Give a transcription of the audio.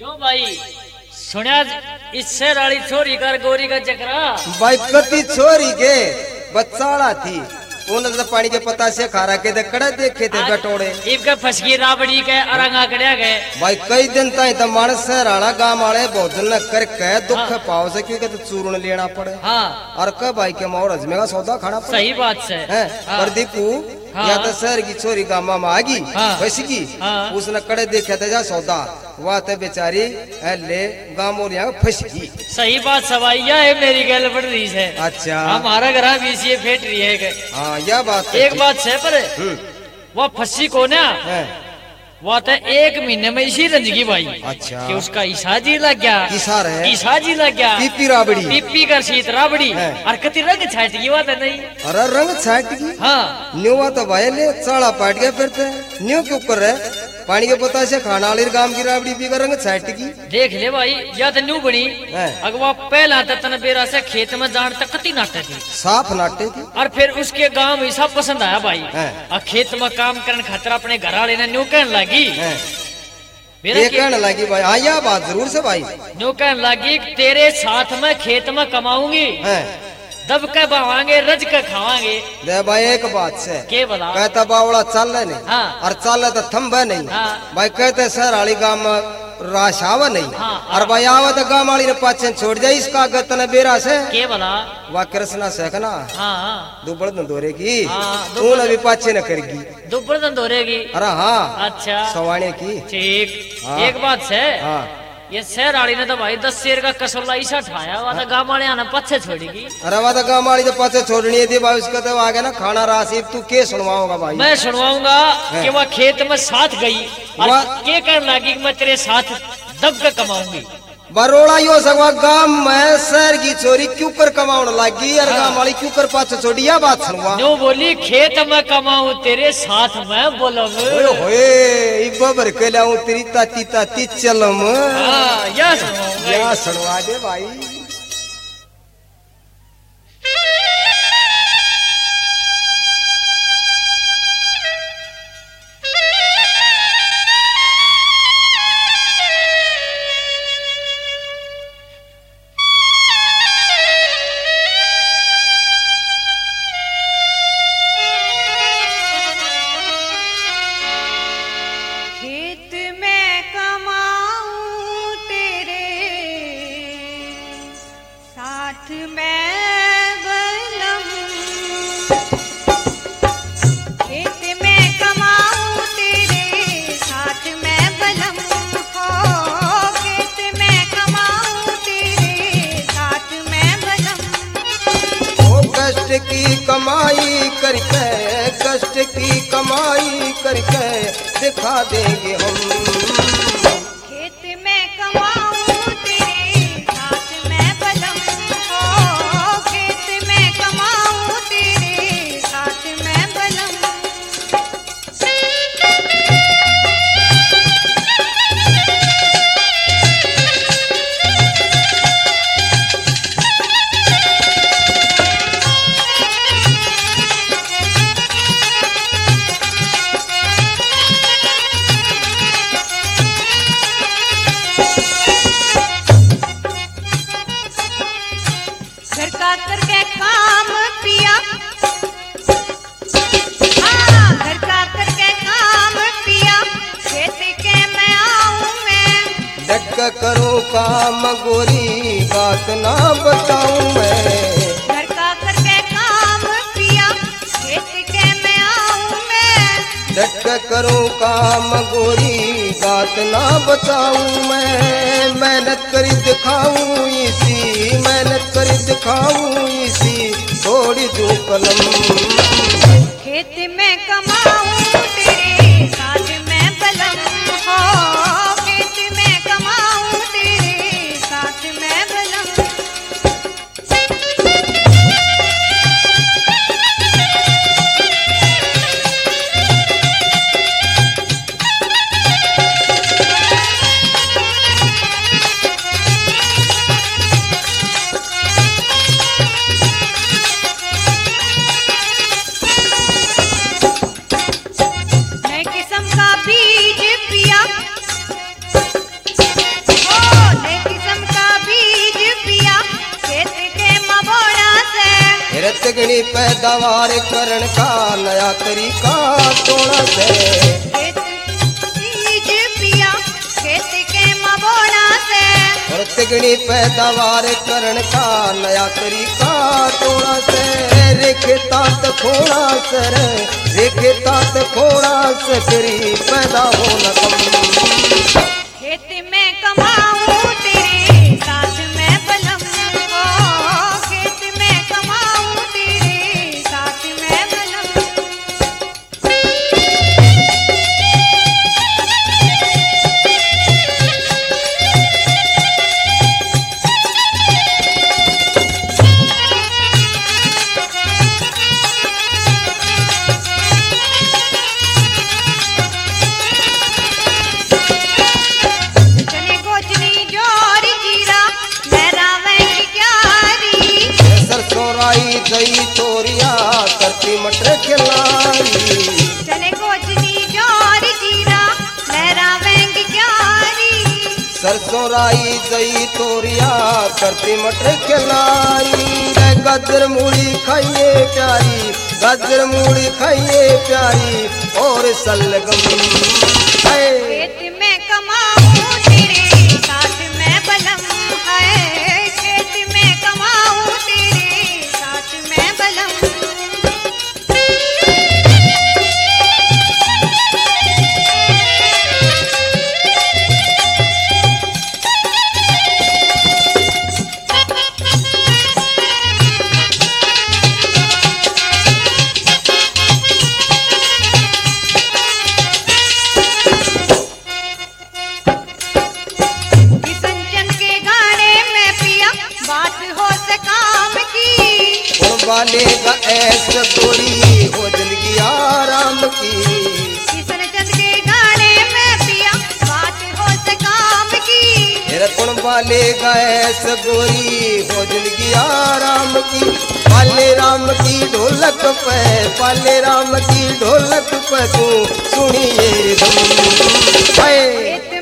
क्यों भाई सुनिया इससे राड़ी छोरी कर गोरी का चक्रा भाई कति छोरी के बच्चाड़ा थी उन्हें तो पानी के पता से खारा के कड़े देखे थे गटोड़े इनका फसकी राबड़ी के अरंगा कड़िया गए भाई कई दिन तक तो मानस राणा गांव वाले भोजन न कर के दुख पाओ से क्योंकि तो चूर्ण लेना पड़े। हाँ और कब भाई के मोर अजमे का सौदा खाना पड़े। सही बात से है प्रदीपू या तो शहर की छोरी गामा में आगी वैसी की उसने कड़े देखे थे जा सौदा वह तो बेचारी ले गांव और यहाँ फंस गई। सही बात सवाइया है मेरी गल बढ़ रही है। अच्छा हमारा घर भी इसी फेट रही है। हाँ यह बात एक बात है पर वह फंसी को ना वह तो 1 महीने में इसी रंजगी भाई। अच्छा कि उसका ईसाजी लग गया ईसाजी लग गया पीपी राबड़ी पीपी कर सीत राबड़ी और कति रंग छाट गई बात नहीं। अरे रंग छाट गई हाँ न्यू तो भाई ले चाड़ा पाट गया फिर तो न्यू क्यों कर रहे पानी के पता से खाना वाली गांव की राबड़ी पी कर रंग छाट गई। देख ले भाई या तो न्यू बनी अगवा पहला तन बेरा से खेत में जान तक कति नाटे थी साफ नाटे थी और फिर उसके गांव में सब पसंद आया भाई और खेत में काम करने खातिर अपने घर वाले ने न्यू कहने लगी कहने लगी भाई। हाँ यह बात जरूर से भाई न्यू कहने लगी तेरे साथ में खेत में कमाऊंगी दब के बवाएंगे रज के खावांगे। दे भाई एक बात से के बता कहता बावड़ा चल नहीं और चल तो थम्बे नहीं भाई कहते सर वाली गांव में राश आवा नहीं और भाई आवा तो गांव वाली ने पाचन छोड़ जाए इसका गतन बेरा से के बता वह कृष्णा सेकना दुबड़ दंदोरेगी तू भी पाचे न करेगी दुबड़ दंदोरेगी। अरे हाँ अच्छा सवाने की ठीक एक बात से ये शहराड़ी ने तो भाई 10 शेर का कसौला ऐसा ठाया वह तो गाँव वाले आना पीछे छोड़ेगी। अरे वह तो गाँव वाली तो पीछे छोड़नी थी भाई उसका तो आगे ना खाना राशि तू के सुनवाऊंगा भाई। मैं सुनवाऊंगा कि वह खेत में साथ गई और के कहने लगी मैं तेरे साथ दब के कमाऊंगी। बरोड़ा यो सगवा गांव में शहर की चोरी क्यों कर कमाउन लगी और गांव वाली क्यों कर पाछे छोड़ी या बात सुनवा नो बोली खेत में कमाऊं तेरे साथ में बोलम ओए इब्बा भर के लाऊं तेरी ताती ताती चलम। हां या सुनवा दे भाई। कष्ट की कमाई करके दिखा देंगे हम खेत में कमाऊं तेरे साथ में बलम हो खेत में कमाऊं तेरे साथ में बलम। करूं काम गोरी बात ना बताऊं मैं घर का करके काम पिया खेत के मैं आऊं मैं डट करूं काम गोरी बात ना बताऊं मैं मेहनत करी दिखाऊं इसी मेहनत करी दिखाऊं इसी थोड़ी दो कलम खेत में कमाऊं तेरे साथ में बलम हो तिगनी पैदावार करण का नया तरीका तोड़ा से खेत के मबोड़ा से और तिगनी पैदावार करण का नया तरीका तोड़ा से रेखेता त खोड़ा सर रेखेता त खोड़ा से तेरी पैदा हो न कम खेत में कमाऊं तेरे साथ में बलम हो खेत में कमाऊं तेरे साथ में बलम गई तोरिया करती मटर खिलाई चले गोजनी जोर जीरा लहरा वेंग क्यारी सरसों राई दही तोरिया करती मटर खिलाई गाजर मूली खाइए प्यारी गाजर मूली खाइए प्यारी और सलगम खेत में कमाऊं तेरे साथ में बलम है खेत में कमाऊं तेरे साथ में बलम वालेगा ऐसा गोरी हो जिंदगी आराम की किशन चंद के गाने में पिया बात हो से काम की मेरा कौन वालेगा ऐसा गोरी हो जिंदगी आराम की पाले राम की ढोलक पे पाले राम की ढोलक पे तू सुनिए